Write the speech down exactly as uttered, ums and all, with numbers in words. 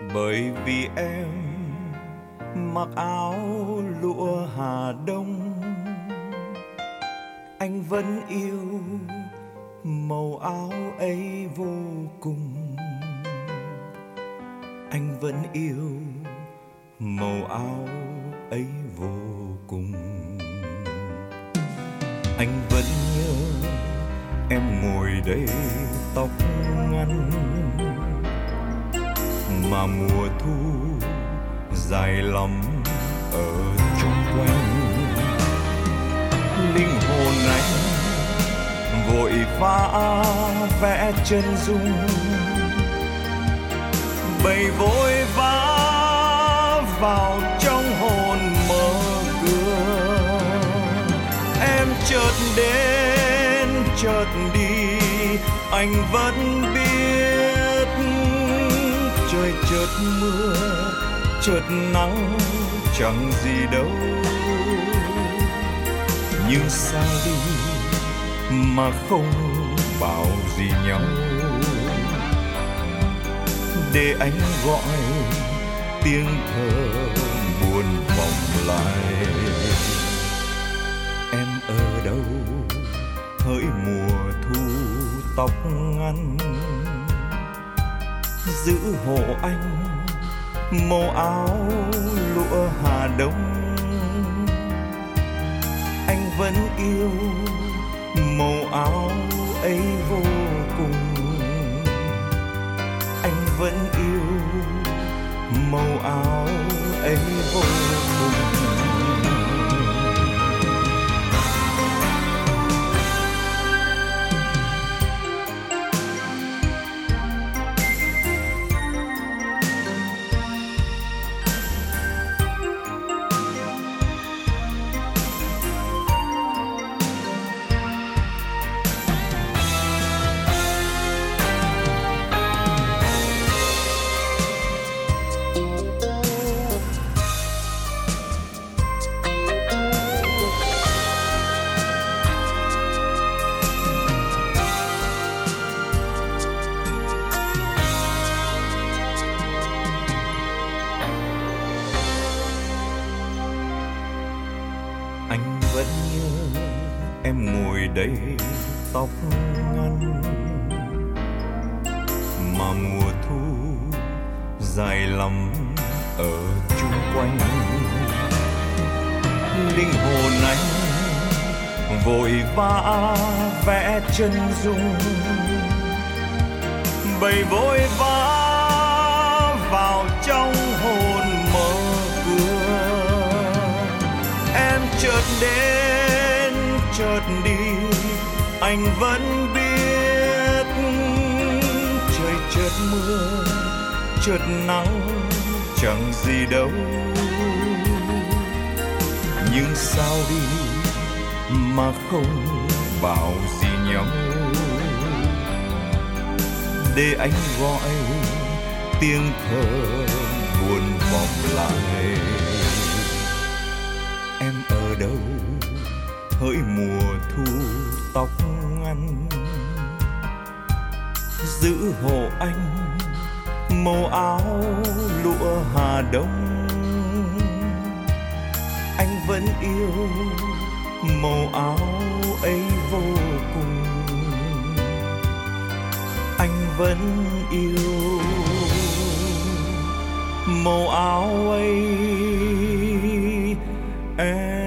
Bởi vì em mặc áo lụa Hà Đông, anh vẫn yêu màu áo ấy vô cùng. Anh vẫn yêu màu áo ấy vô cùng. Anh vẫn nhớ em ngồi đây tóc ngắn, mà mùa thu dài lắm ở chung quanh. Linh hồn anh vội vã vẽ chân dung, bầy vội vã vào trong hồn mơ cửa. Em chợt đến chợt đi, anh vẫn biết. Trời chợt mưa chợt nắng chẳng gì đâu, nhưng sao đi mà không bảo gì nhau. Để anh gọi tiếng thơ buồn vọng lại. Em ở đâu hỡi mùa thu tóc ngắn, giữ hộ anh màu áo lụa Hà Đông. Anh vẫn yêu màu áo ấy vô cùng. Anh vẫn yêu màu áo ấy vô cùng. Anh vẫn nhớ em ngồi đây tóc ngắn, mà mùa thu dài lắm ở chung quanh. Linh hồn anh vội vã vẽ chân dung, bầy vội vã vào trong hồn mơ cửa. Em chợt đến chợt đi, anh vẫn biết. Trời chợt mưa chợt nắng chẳng gì đâu, nhưng sao đi mà không bảo gì nhau. Để anh gọi tiếng thơ buồn vọng lại. Em ở đâu hỡi mùa thu tóc ngắn, giữ hộ anh màu áo lụa Hà Đông. Anh vẫn yêu màu áo ấy vô cùng. Anh vẫn yêu màu áo ấy em